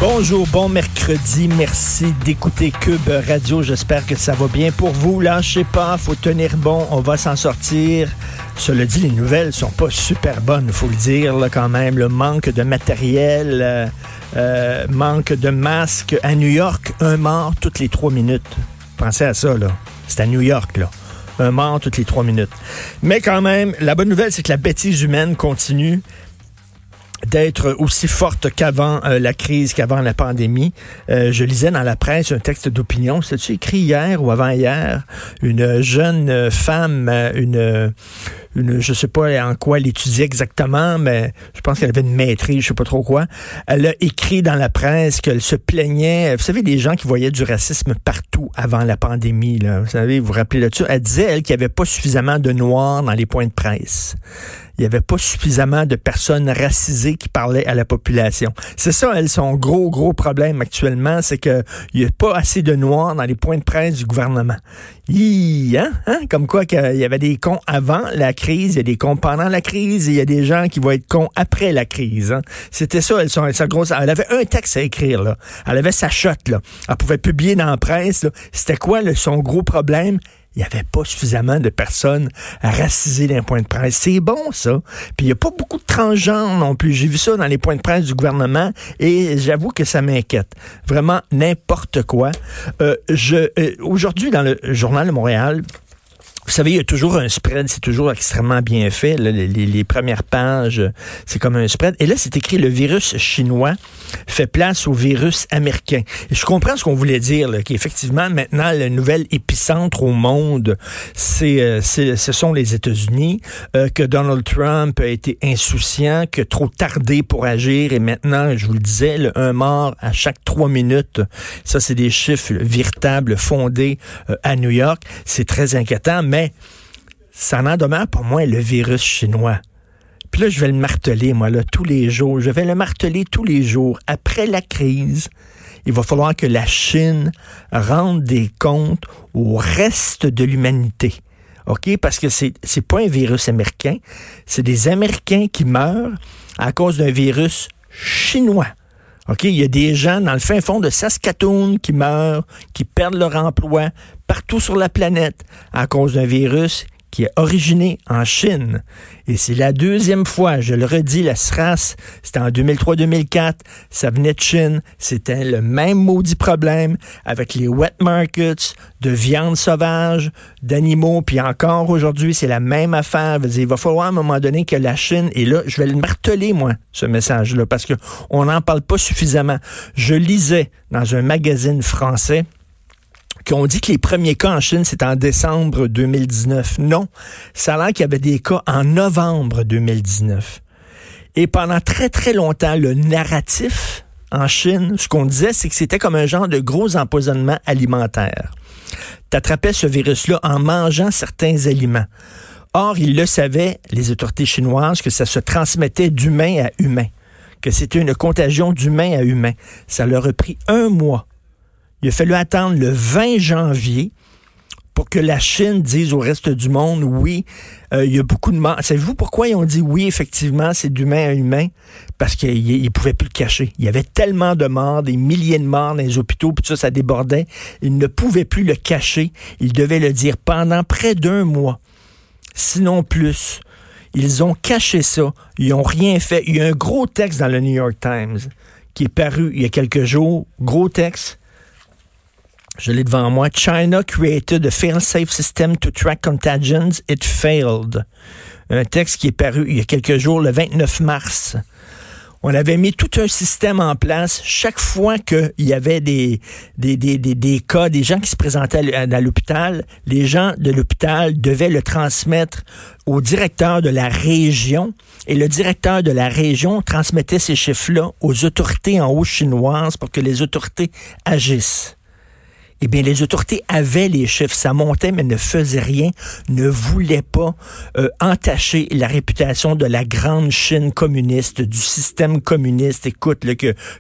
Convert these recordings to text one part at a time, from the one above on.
Bonjour, bon mercredi, merci d'écouter Cube Radio, j'espère que ça va bien pour vous. Lâchez pas, faut tenir bon, on va s'en sortir. Cela dit, les nouvelles sont pas super bonnes, faut le dire là, quand même. Le manque de matériel, manque de masques. À New York, un mort toutes les 3 minutes. Pensez à ça, là. C'est à New York, là. Un mort toutes les 3 minutes. Mais quand même, la bonne nouvelle, c'est que la bêtise humaine continue d'être aussi forte qu'avant la crise, qu'avant la pandémie. Je lisais dans la presse un texte d'opinion, c'était-tu écrit hier ou avant-hier, une jeune femme, je sais pas en quoi elle étudiait exactement, mais je pense qu'elle avait une maîtrise, je sais pas trop quoi. Elle a écrit dans la presse qu'elle se plaignait, vous savez, des gens qui voyaient du racisme partout avant la pandémie, là. Vous savez, vous vous rappelez là-dessus? Elle disait, elle, qu'il n'y avait pas suffisamment de noirs dans les points de presse. Il n'y avait pas suffisamment de personnes racisées qui parlaient à la population. C'est ça, elle, son gros problème actuellement, c'est qu'il n'y a pas assez de noirs dans les points de presse du gouvernement. Comme quoi qu'il y avait des cons avant la crise, il y a des cons pendant la crise, et il y a des gens qui vont être cons après la crise. Hein. C'était ça, elle avait un texte à écrire, là. Elle avait sa shot, là. Elle pouvait publier dans la presse, là. C'était quoi, son gros problème? Il n'y avait pas suffisamment de personnes racisées dans les points de presse. C'est bon, ça. Puis il n'y a pas beaucoup de transgenres non plus. J'ai vu ça dans les points de presse du gouvernement et j'avoue que ça m'inquiète. Vraiment n'importe quoi. Aujourd'hui, dans le Journal de Montréal, vous savez, il y a toujours un spread, c'est toujours extrêmement bien fait. Là, les premières pages, c'est comme un spread. Et là, c'est écrit « Le virus chinois fait place au virus américain ». Et je comprends ce qu'on voulait dire, là, qu'effectivement, maintenant, le nouvel épicentre au monde, ce sont les États-Unis, que Donald Trump a été insouciant, que trop tardé pour agir. Et maintenant, je vous le disais, un mort à chaque 3 minutes. Ça, c'est des chiffres véritables, fondés à New York. C'est très inquiétant, mais ça n'en demeure pour moi le virus chinois. Puis là, je vais le marteler, moi, là, tous les jours. Je vais le marteler tous les jours. Après la crise, il va falloir que la Chine rende des comptes au reste de l'humanité. OK? Parce que c'est pas un virus américain. C'est des Américains qui meurent à cause d'un virus chinois. OK, il y a des gens dans le fin fond de Saskatoon qui meurent, qui perdent leur emploi partout sur la planète à cause d'un virus qui est originé en Chine. Et c'est la deuxième fois, je le redis, la SRAS, c'était en 2003-2004, ça venait de Chine, c'était le même maudit problème avec les wet markets de viande sauvage, d'animaux, puis encore aujourd'hui, c'est la même affaire. Il va falloir à un moment donné que la Chine, et là, je vais le marteler, moi, ce message-là, parce que on n'en parle pas suffisamment. Je lisais dans un magazine français qu'on dit que les premiers cas en Chine, c'est en décembre 2019. Non, ça a l'air qu'il y avait des cas en novembre 2019. Et pendant très, très longtemps, le narratif en Chine, ce qu'on disait, c'est que c'était comme un genre de gros empoisonnement alimentaire. T'attrapais ce virus-là en mangeant certains aliments. Or, ils le savaient, les autorités chinoises, que ça se transmettait d'humain à humain, que c'était une contagion d'humain à humain. Ça leur a pris 1 mois. Il a fallu attendre le 20 janvier pour que la Chine dise au reste du monde, oui, il y a beaucoup de morts. Savez-vous pourquoi ils ont dit oui, effectivement, c'est d'humain à humain? Parce qu'ils ne pouvaient plus le cacher. Il y avait tellement de morts, des milliers de morts dans les hôpitaux, puis ça débordait. Ils ne pouvaient plus le cacher. Ils devaient le dire pendant près d'1 mois, sinon plus. Ils ont caché ça. Ils n'ont rien fait. Il y a un gros texte dans le New York Times qui est paru il y a quelques jours. Gros texte. Je l'ai devant moi. China created a fail-safe system to track contagions. It failed. Un texte qui est paru il y a quelques jours, le 29 mars. On avait mis tout un système en place. Chaque fois qu'il y avait des cas, des gens qui se présentaient à l'hôpital, les gens de l'hôpital devaient le transmettre au directeur de la région. Et le directeur de la région transmettait ces chiffres-là aux autorités en haut chinoises pour que les autorités agissent. Eh bien, les autorités avaient les chiffres, ça montait, mais ne faisaient rien, ne voulaient pas entacher la réputation de la grande Chine communiste, du système communiste. Écoute, là,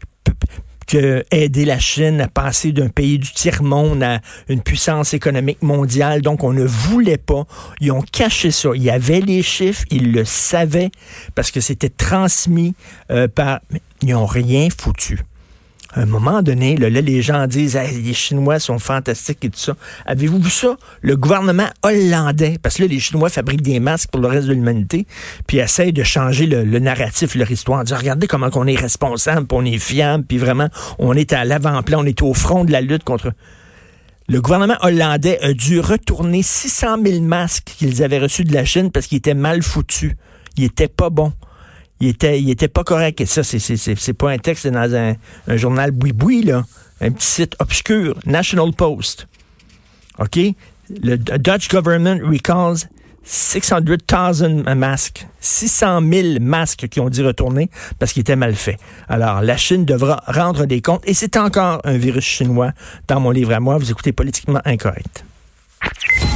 que aider la Chine à passer d'un pays du tiers-monde à une puissance économique mondiale. Donc, on ne voulait pas. Ils ont caché ça. Il y avait les chiffres, ils le savaient, parce que c'était transmis par... Mais ils n'ont rien foutu. À un moment donné, là, les gens disent hey, les Chinois sont fantastiques et tout ça. Avez-vous vu ça? Le gouvernement hollandais, parce que là, les Chinois fabriquent des masques pour le reste de l'humanité, puis essayent de changer le narratif, leur histoire, en disant regardez comment on est responsable, puis on est fiable, puis vraiment, on est à l'avant-plan, on est au front de la lutte contre... Le gouvernement hollandais a dû retourner 600 000 masques qu'ils avaient reçus de la Chine parce qu'ils étaient mal foutus. Ils étaient pas bons. Il était pas correct. Et ça, c'est pas un texte dans un journal boui-boui, là. Un petit site obscur. National Post. OK? Le Dutch government recalls 600,000 masques. 600 000 masques qui ont dû retourner parce qu'ils étaient mal faits. Alors, la Chine devra rendre des comptes. Et c'est encore un virus chinois dans mon livre à moi. Vous écoutez Politiquement Incorrect.